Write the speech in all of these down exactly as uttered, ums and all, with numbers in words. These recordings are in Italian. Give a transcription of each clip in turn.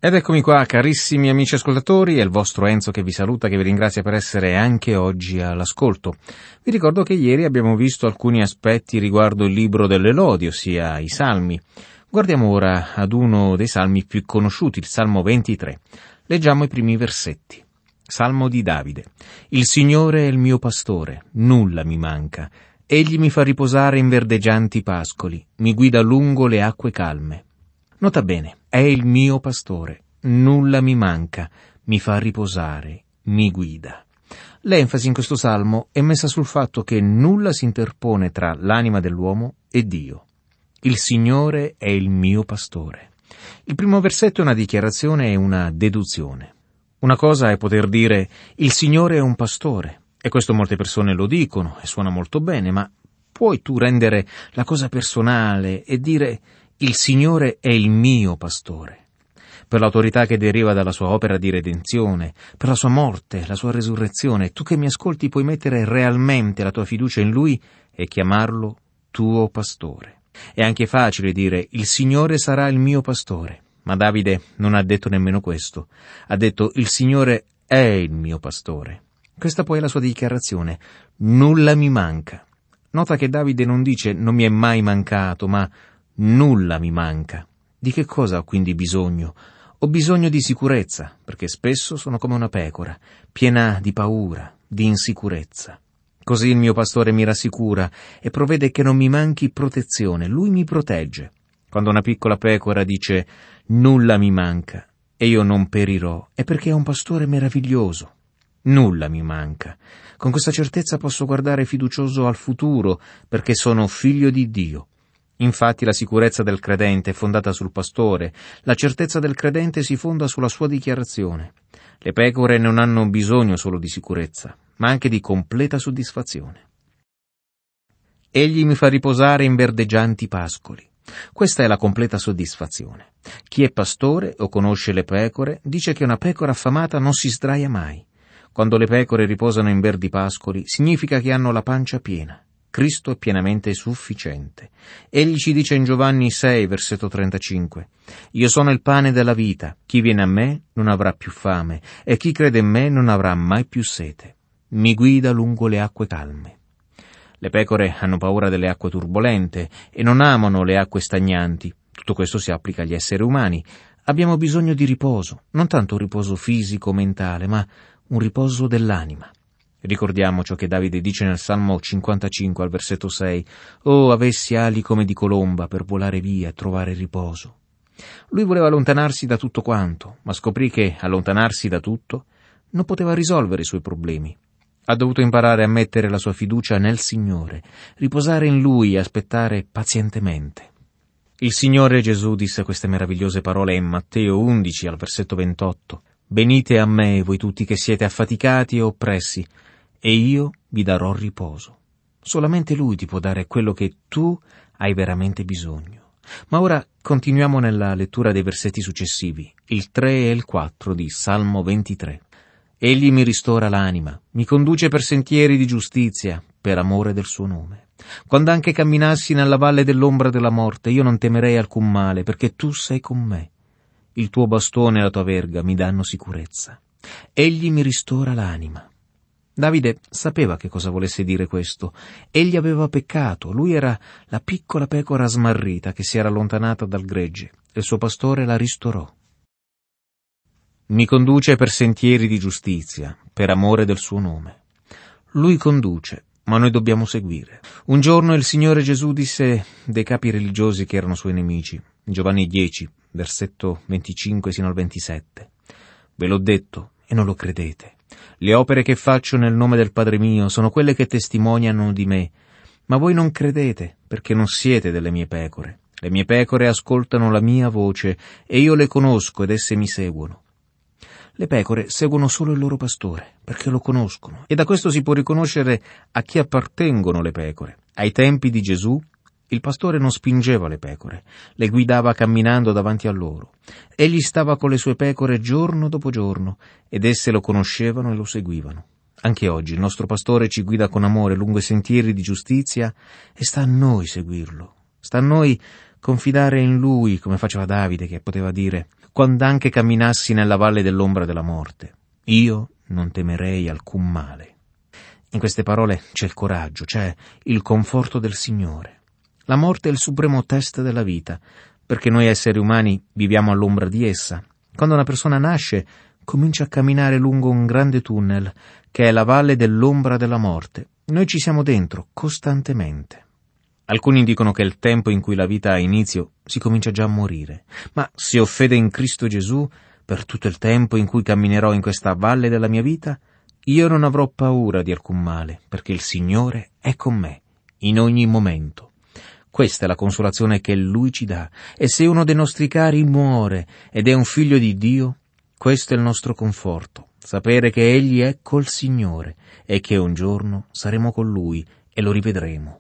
Ed eccomi qua, carissimi amici ascoltatori, è il vostro Enzo che vi saluta, che vi ringrazia per essere anche oggi all'ascolto. Vi ricordo che ieri abbiamo visto alcuni aspetti riguardo il libro delle lodi, ossia i Salmi. Guardiamo ora ad uno dei salmi più conosciuti, il Salmo ventitré. Leggiamo i primi versetti. Salmo di Davide. Il Signore è il mio pastore, nulla mi manca. Egli mi fa riposare in verdeggianti pascoli, mi guida lungo le acque calme. Nota bene, è il mio pastore, nulla mi manca, mi fa riposare, mi guida. L'enfasi in questo salmo è messa sul fatto che nulla si interpone tra l'anima dell'uomo e Dio. Il Signore è il mio pastore. Il primo versetto è una dichiarazione e una deduzione. Una cosa è poter dire il Signore è un pastore, e questo molte persone lo dicono e suona molto bene, ma puoi tu rendere la cosa personale e dire il Signore è il mio pastore, per l'autorità che deriva dalla sua opera di redenzione, per la sua morte, la sua resurrezione. Tu che mi ascolti puoi mettere realmente la tua fiducia in Lui e chiamarlo tuo pastore. È anche facile dire il Signore sarà il mio pastore, ma Davide non ha detto nemmeno questo. Ha detto il Signore è il mio pastore. Questa poi è la sua dichiarazione. Nulla mi manca. Nota che Davide non dice non mi è mai mancato, ma nulla mi manca. Di che cosa ho quindi bisogno? Ho bisogno di sicurezza, perché spesso sono come una pecora, piena di paura, di insicurezza. Così il mio pastore mi rassicura e provvede che non mi manchi protezione. Lui mi protegge. Quando una piccola pecora dice nulla mi manca e io non perirò, è perché è un pastore meraviglioso. Nulla mi manca. Con questa certezza posso guardare fiducioso al futuro, perché sono figlio di Dio. Infatti la sicurezza del credente è fondata sul pastore, la certezza del credente si fonda sulla sua dichiarazione. Le pecore non hanno bisogno solo di sicurezza, ma anche di completa soddisfazione. Egli mi fa riposare in verdeggianti pascoli. Questa è la completa soddisfazione. Chi è pastore o conosce le pecore dice che una pecora affamata non si sdraia mai. Quando le pecore riposano in verdi pascoli, significa che hanno la pancia piena. Cristo è pienamente sufficiente. Egli ci dice in Giovanni sei, versetto trentacinque, «Io sono il pane della vita, chi viene a me non avrà più fame, e chi crede in me non avrà mai più sete. Mi guida lungo le acque calme». Le pecore hanno paura delle acque turbolente e non amano le acque stagnanti. Tutto questo si applica agli esseri umani. Abbiamo bisogno di riposo, non tanto un riposo fisico o mentale, ma un riposo dell'anima. Ricordiamo ciò che Davide dice nel Salmo cinquantacinque al versetto sei, «Oh, avessi ali come di colomba per volare via e trovare riposo». Lui voleva allontanarsi da tutto quanto, ma scoprì che allontanarsi da tutto non poteva risolvere i suoi problemi. Ha dovuto imparare a mettere la sua fiducia nel Signore, riposare in Lui e aspettare pazientemente. Il Signore Gesù disse queste meravigliose parole in Matteo undici al versetto ventotto, «Venite a me, voi tutti che siete affaticati e oppressi, e io vi darò riposo». Solamente Lui ti può dare quello che tu hai veramente bisogno. Ma ora continuiamo nella lettura dei versetti successivi, il tre e il quattro di Salmo ventitré. Egli mi ristora l'anima, mi conduce per sentieri di giustizia, per amore del suo nome. Quando anche camminassi nella valle dell'ombra della morte, io non temerei alcun male, perché tu sei con me. Il tuo bastone e la tua verga mi danno sicurezza. Egli mi ristora l'anima. Davide sapeva che cosa volesse dire questo. Egli aveva peccato, lui era la piccola pecora smarrita che si era allontanata dal gregge, e il suo pastore la ristorò. Mi conduce per sentieri di giustizia, per amore del suo nome. Lui conduce, ma noi dobbiamo seguire. Un giorno il Signore Gesù disse dei capi religiosi che erano suoi nemici, in Giovanni dieci, versetto venticinque sino al ventisette. Ve l'ho detto e non lo credete. Le opere che faccio nel nome del Padre mio sono quelle che testimoniano di me, ma voi non credete perché non siete delle mie pecore. Le mie pecore ascoltano la mia voce e io le conosco ed esse mi seguono. Le pecore seguono solo il loro pastore, perché lo conoscono, e da questo si può riconoscere a chi appartengono le pecore. Ai tempi di Gesù, il pastore non spingeva le pecore, le guidava camminando davanti a loro. Egli stava con le sue pecore giorno dopo giorno, ed esse lo conoscevano e lo seguivano. Anche oggi il nostro pastore ci guida con amore lungo i sentieri di giustizia, e sta a noi seguirlo. Sta a noi confidare in Lui, come faceva Davide, che poteva dire quando anche camminassi nella valle dell'ombra della morte, io non temerei alcun male. In queste parole c'è il coraggio, c'è il conforto del Signore. La morte è il supremo test della vita, perché noi esseri umani viviamo all'ombra di essa. Quando una persona nasce, comincia a camminare lungo un grande tunnel, che è la valle dell'ombra della morte. Noi ci siamo dentro, costantemente. Alcuni dicono che il tempo in cui la vita ha inizio si comincia già a morire, ma se ho fede in Cristo Gesù, per tutto il tempo in cui camminerò in questa valle della mia vita, io non avrò paura di alcun male, perché il Signore è con me, in ogni momento. Questa è la consolazione che Lui ci dà, e se uno dei nostri cari muore ed è un figlio di Dio, questo è il nostro conforto, sapere che Egli è col Signore e che un giorno saremo con Lui e lo rivedremo.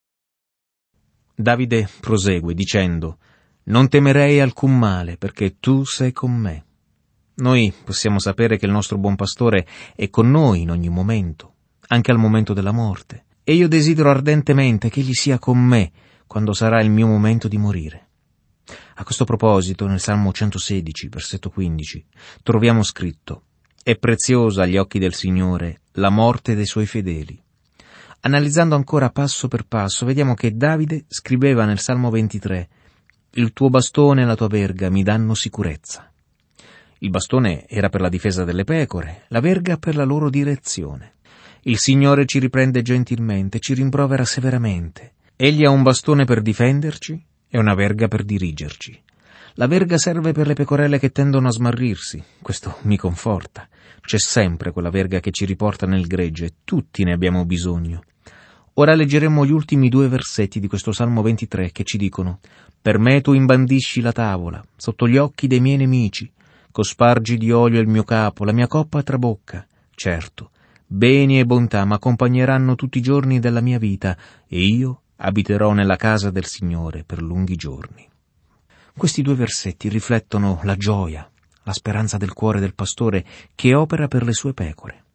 Davide prosegue dicendo: «Non temerei alcun male, perché tu sei con me». Noi possiamo sapere che il nostro buon pastore è con noi in ogni momento, anche al momento della morte, e io desidero ardentemente che Egli sia con me quando sarà il mio momento di morire. A questo proposito, nel Salmo centosedici, versetto quindici, troviamo scritto: «È preziosa agli occhi del Signore la morte dei Suoi fedeli». Analizzando ancora passo per passo, vediamo che Davide scriveva nel Salmo ventitré: «Il tuo bastone e la tua verga mi danno sicurezza». Il bastone era per la difesa delle pecore, la verga per la loro direzione. Il Signore ci riprende gentilmente, ci rimprovera severamente. Egli ha un bastone per difenderci e una verga per dirigerci. La verga serve per le pecorelle che tendono a smarrirsi. Questo mi conforta. C'è sempre quella verga che ci riporta nel gregge e tutti ne abbiamo bisogno. Ora leggeremo gli ultimi due versetti di questo Salmo ventitré che ci dicono: «Per me tu imbandisci la tavola, sotto gli occhi dei miei nemici. Cospargi di olio il mio capo, la mia coppa trabocca. Certo, beni e bontà m'accompagneranno tutti i giorni della mia vita, e io abiterò nella casa del Signore per lunghi giorni». Questi due versetti riflettono la gioia, la speranza del cuore del pastore che opera per le sue pecore.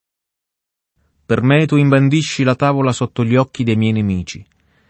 «Per me tu imbandisci la tavola sotto gli occhi dei miei nemici».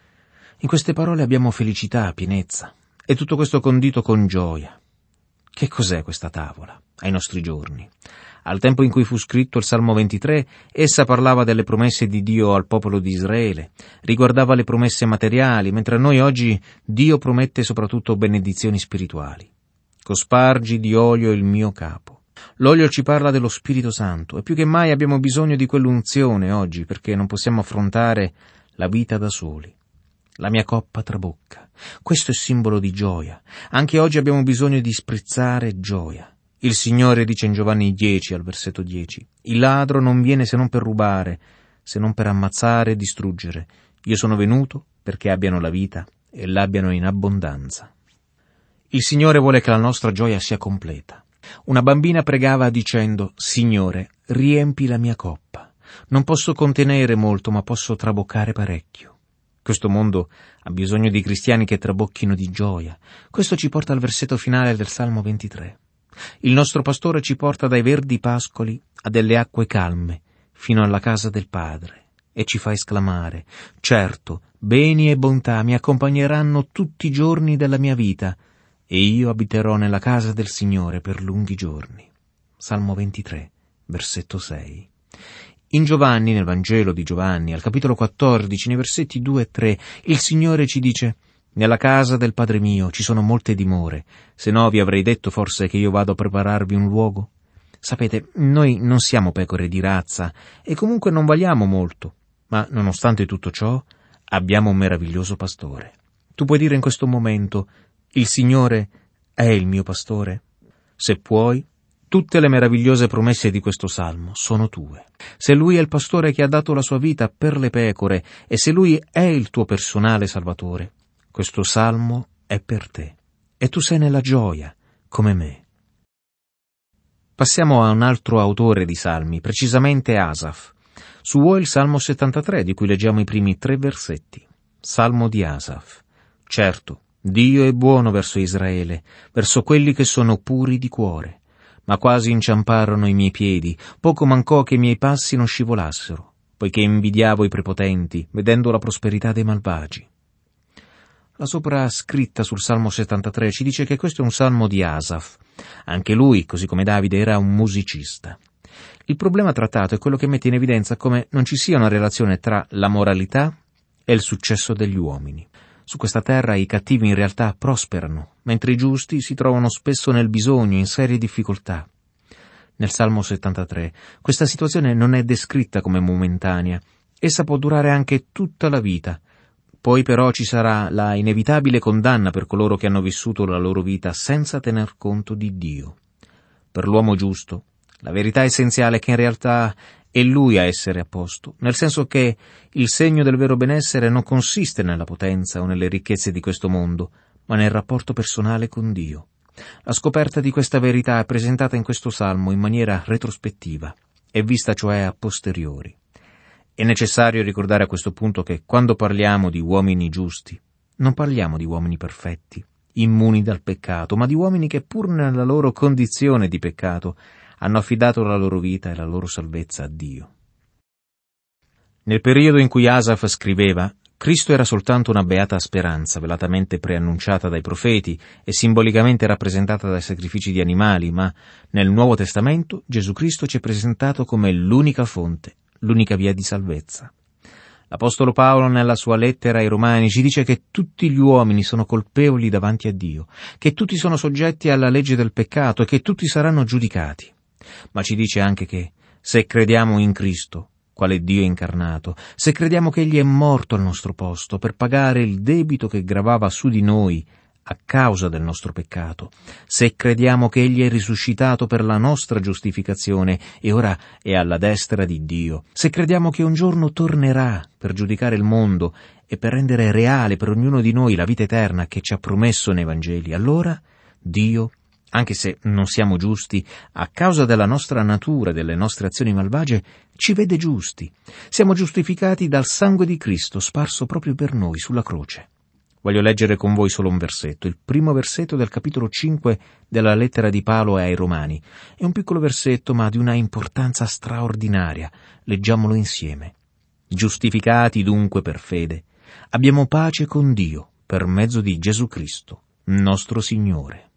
In queste parole abbiamo felicità, pienezza, e tutto questo condito con gioia. Che cos'è questa tavola ai nostri giorni? Al tempo in cui fu scritto il Salmo ventitré, essa parlava delle promesse di Dio al popolo di Israele, riguardava le promesse materiali, mentre a noi oggi Dio promette soprattutto benedizioni spirituali. «Cospargi di olio il mio capo». L'olio ci parla dello Spirito Santo, e più che mai abbiamo bisogno di quell'unzione oggi, perché non possiamo affrontare la vita da soli. La mia coppa trabocca. Questo è simbolo di gioia. Anche oggi abbiamo bisogno di sprizzare gioia. Il Signore dice in Giovanni dieci, al versetto dieci: «Il ladro non viene se non per rubare, se non per ammazzare e distruggere. Io sono venuto perché abbiano la vita e l'abbiano in abbondanza». Il Signore vuole che la nostra gioia sia completa. Una bambina pregava dicendo: «Signore, riempi la mia coppa. Non posso contenere molto, ma posso traboccare parecchio». Questo mondo ha bisogno di cristiani che trabocchino di gioia. Questo ci porta al versetto finale del Salmo ventitré. Il nostro pastore ci porta dai verdi pascoli a delle acque calme, fino alla casa del Padre, e ci fa esclamare: «Certo, beni e bontà mi accompagneranno tutti i giorni della mia vita, e io abiterò nella casa del Signore per lunghi giorni». Salmo ventitré, versetto sei. In Giovanni, nel Vangelo di Giovanni, al capitolo quattordici, nei versetti due e tre, il Signore ci dice: «Nella casa del Padre mio ci sono molte dimore, se no vi avrei detto forse che io vado a prepararvi un luogo». Sapete, noi non siamo pecore di razza e comunque non valiamo molto, ma nonostante tutto ciò abbiamo un meraviglioso pastore. Tu puoi dire in questo momento: «Il Signore è il mio pastore»? Se puoi, tutte le meravigliose promesse di questo salmo sono tue. Se Lui è il pastore che ha dato la sua vita per le pecore e se Lui è il tuo personale salvatore, questo salmo è per te e tu sei nella gioia come me. Passiamo a un altro autore di salmi, precisamente Asaf. Suo è il Salmo settantatré, di cui leggiamo i primi tre versetti. Salmo di Asaf. Certo, Dio è buono verso Israele, verso quelli che sono puri di cuore. Ma quasi inciamparono i miei piedi, poco mancò che i miei passi non scivolassero, poiché invidiavo i prepotenti, vedendo la prosperità dei malvagi. La sopra scritta sul Salmo settantatré ci dice che questo è un salmo di Asaf, Anche lui, così come Davide, era un musicista. Il problema trattato è quello che mette in evidenza come non ci sia una relazione tra la moralità e il successo degli uomini. Su questa terra i cattivi in realtà prosperano, mentre i giusti si trovano spesso nel bisogno, in serie difficoltà. Nel Salmo settantatré questa situazione non è descritta come momentanea, essa può durare anche tutta la vita. Poi però ci sarà la inevitabile condanna per coloro che hanno vissuto la loro vita senza tener conto di Dio. Per l'uomo giusto, la verità essenziale è che in realtà è Lui a essere a posto, nel senso che il segno del vero benessere non consiste nella potenza o nelle ricchezze di questo mondo, ma nel rapporto personale con Dio. La scoperta di questa verità è presentata in questo salmo in maniera retrospettiva, è vista cioè a posteriori. È necessario ricordare a questo punto che quando parliamo di uomini giusti, non parliamo di uomini perfetti, immuni dal peccato, ma di uomini che pur nella loro condizione di peccato hanno affidato la loro vita e la loro salvezza a Dio. Nel periodo in cui Asaf scriveva, Cristo era soltanto una beata speranza, velatamente preannunciata dai profeti e simbolicamente rappresentata dai sacrifici di animali, ma nel Nuovo Testamento Gesù Cristo ci è presentato come l'unica fonte, l'unica via di salvezza. L'Apostolo Paolo nella sua lettera ai Romani ci dice che tutti gli uomini sono colpevoli davanti a Dio, che tutti sono soggetti alla legge del peccato e che tutti saranno giudicati. Ma ci dice anche che se crediamo in Cristo, quale Dio incarnato, se crediamo che Egli è morto al nostro posto per pagare il debito che gravava su di noi a causa del nostro peccato, se crediamo che Egli è risuscitato per la nostra giustificazione e ora è alla destra di Dio, se crediamo che un giorno tornerà per giudicare il mondo e per rendere reale per ognuno di noi la vita eterna che ci ha promesso nei Vangeli, allora Dio, anche se non siamo giusti, a causa della nostra natura e delle nostre azioni malvagie, ci vede giusti. Siamo giustificati dal sangue di Cristo sparso proprio per noi sulla croce. Voglio leggere con voi solo un versetto, il primo versetto del capitolo cinque della lettera di Paolo ai Romani. È un piccolo versetto, ma di una importanza straordinaria. Leggiamolo insieme. Giustificati dunque per fede, abbiamo pace con Dio per mezzo di Gesù Cristo, nostro Signore.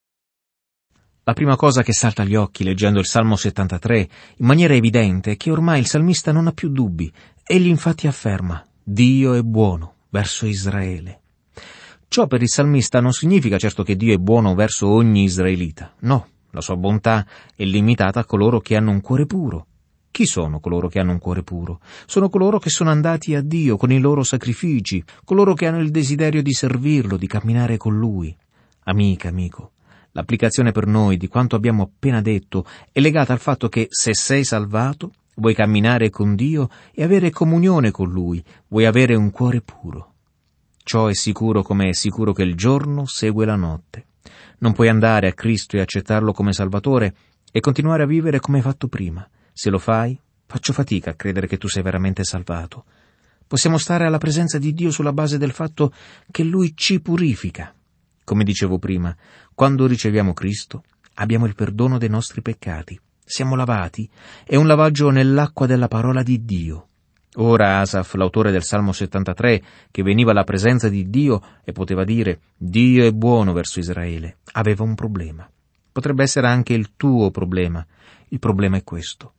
La prima cosa che salta agli occhi leggendo il Salmo settantatré in maniera evidente è che ormai il salmista non ha più dubbi. Egli infatti afferma: Dio è buono verso Israele. Ciò per il salmista non significa certo che Dio è buono verso ogni israelita. No, la sua bontà è limitata a coloro che hanno un cuore puro. Chi sono coloro che hanno un cuore puro? Sono coloro che sono andati a Dio con i loro sacrifici, coloro che hanno il desiderio di servirlo, di camminare con Lui. Amica, amico, l'applicazione per noi di quanto abbiamo appena detto è legata al fatto che se sei salvato, vuoi camminare con Dio e avere comunione con Lui, vuoi avere un cuore puro. Ciò è sicuro come è sicuro che il giorno segue la notte. Non puoi andare a Cristo e accettarlo come Salvatore e continuare a vivere come hai fatto prima. Se lo fai, faccio fatica a credere che tu sei veramente salvato. Possiamo stare alla presenza di Dio sulla base del fatto che Lui ci purifica. Come dicevo prima, quando riceviamo Cristo, abbiamo il perdono dei nostri peccati. Siamo lavati, è un lavaggio nell'acqua della parola di Dio. Ora Asaf, l'autore del Salmo settantatré, che veniva alla presenza di Dio e poteva dire «Dio è buono verso Israele», aveva un problema. Potrebbe essere anche il tuo problema. Il problema è questo.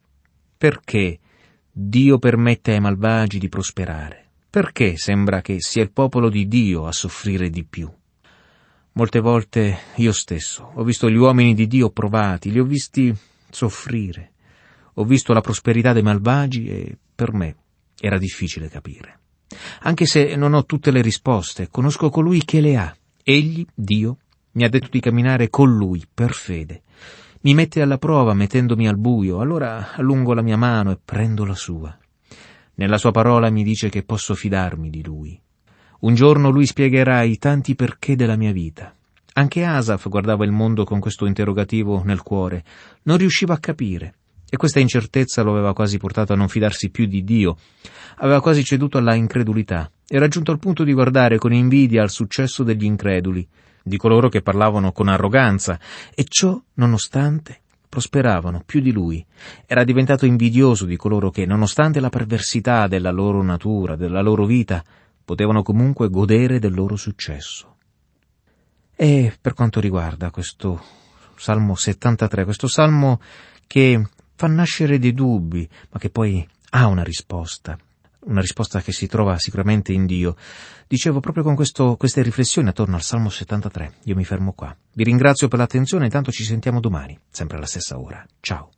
Perché Dio permette ai malvagi di prosperare? Perché sembra che sia il popolo di Dio a soffrire di più? Molte volte io stesso ho visto gli uomini di Dio provati, li ho visti soffrire. Ho visto la prosperità dei malvagi e per me era difficile capire. Anche se non ho tutte le risposte, conosco colui che le ha. Egli, Dio, mi ha detto di camminare con Lui per fede. Mi mette alla prova mettendomi al buio, allora allungo la mia mano e prendo la sua. Nella sua parola mi dice che posso fidarmi di Lui. Un giorno Lui spiegherà i tanti perché della mia vita. Anche Asaf guardava il mondo con questo interrogativo nel cuore. Non riusciva a capire. E questa incertezza lo aveva quasi portato a non fidarsi più di Dio. Aveva quasi ceduto alla incredulità. Era giunto al punto di guardare con invidia al successo degli increduli, di coloro che parlavano con arroganza, e ciò, nonostante, prosperavano più di lui. Era diventato invidioso di coloro che, nonostante la perversità della loro natura, della loro vita, potevano comunque godere del loro successo. E per quanto riguarda questo Salmo settantatré, questo salmo che fa nascere dei dubbi, ma che poi ha una risposta, una risposta che si trova sicuramente in Dio. Dicevo, proprio con questo, queste riflessioni attorno al Salmo settantatré, io mi fermo qua. Vi ringrazio per l'attenzione, intanto ci sentiamo domani, sempre alla stessa ora. Ciao.